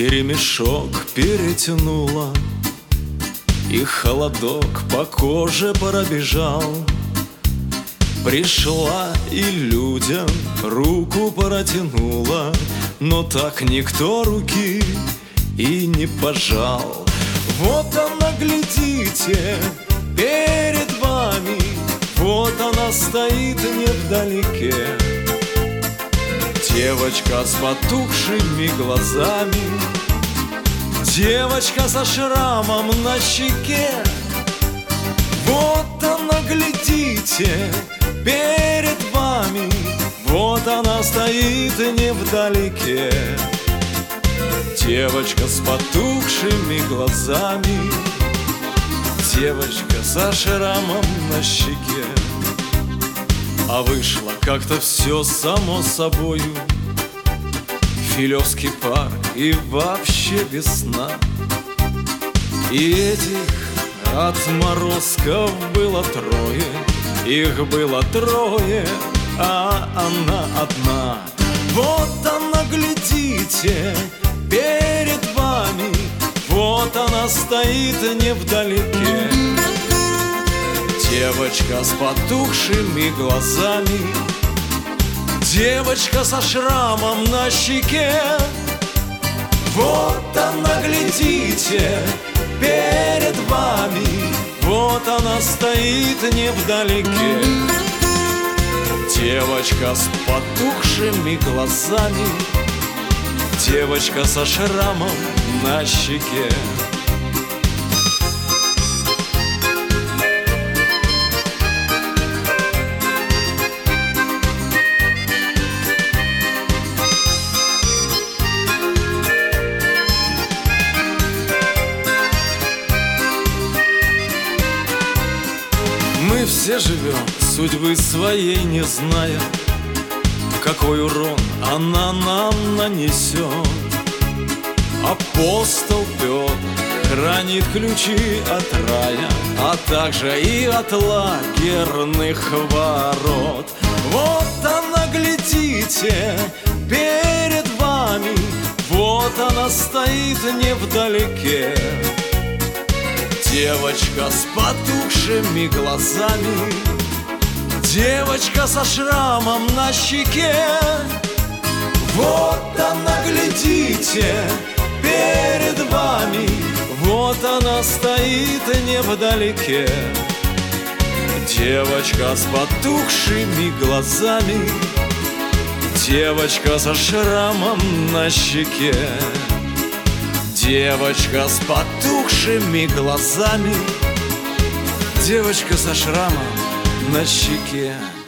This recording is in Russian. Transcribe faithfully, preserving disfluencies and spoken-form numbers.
Юбки ремешок перетянула, и холодок по коже пробежал. Пришла и людям руку протянула, но так никто руки и не пожал. Вот она, глядите, перед вами, вот она стоит невдалеке. Девочка с потухшими глазами, девочка со шрамом на щеке. Вот она, глядите, перед вами, вот она стоит невдалеке. Девочка с потухшими глазами, девочка со шрамом на щеке. А вышло как-то все само собою, Филевский парк и вообще весна. И этих отморозков было трое, их было трое, а она одна. Вот она, глядите, перед вами, вот она стоит невдалеке. Девочка с потухшими глазами, девочка со шрамом на щеке. Вот она, глядите, перед вами, вот она стоит невдалеке. Девочка с потухшими глазами, девочка со шрамом на щеке. Мы все живем, судьбы своей не зная, какой урон она нам нанесет. Апостол Петр хранит ключи от рая, а также и от лагерных ворот. Вот она, глядите, перед вами, вот она стоит невдалеке. Девочка с потухшими глазами, девочка со шрамом на щеке. Вот она, глядите, перед вами, вот она стоит невдалеке. Девочка с потухшими глазами, девочка со шрамом на щеке. Девочка с потухшими глазами, девочка со шрамом на щеке.